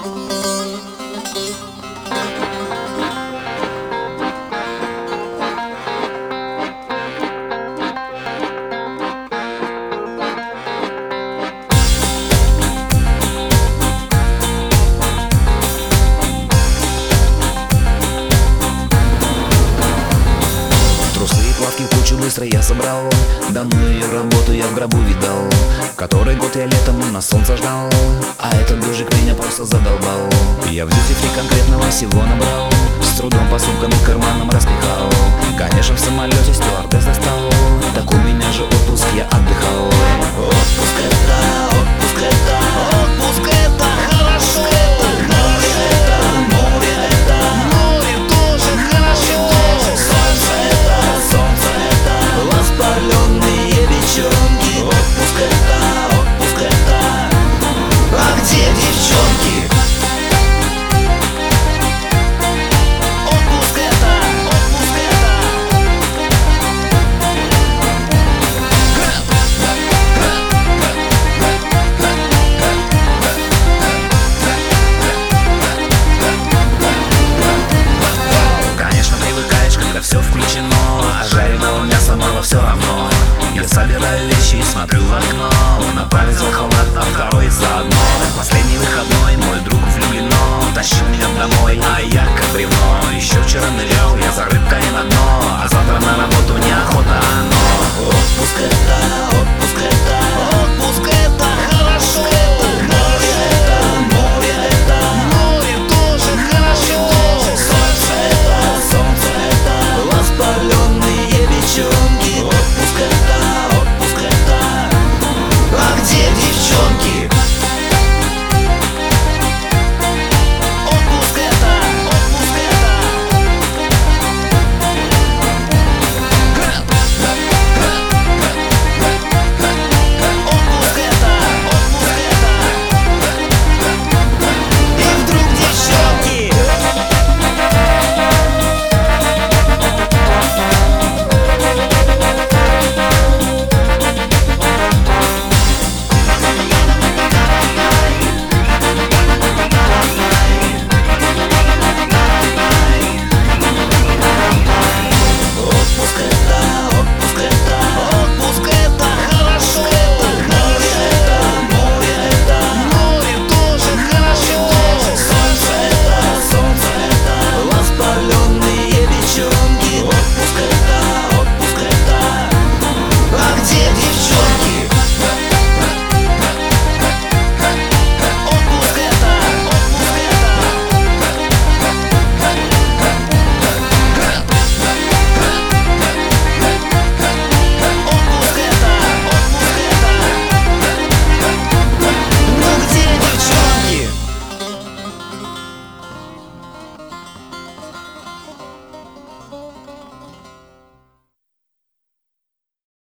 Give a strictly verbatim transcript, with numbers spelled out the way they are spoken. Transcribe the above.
Плавки в кучу быстро я собрал, данную работу я в гробу видал. Который год я летом на солнце ждал, а этот дождик меня просто задолбал. Я в дьюти-фри конкретного всего набрал, с трудом по сумкам и карманам распихал. Конечно, в самолете стюардесс достал, так у меня же отпуск, я отдыхал. Отпуск это, отпуск это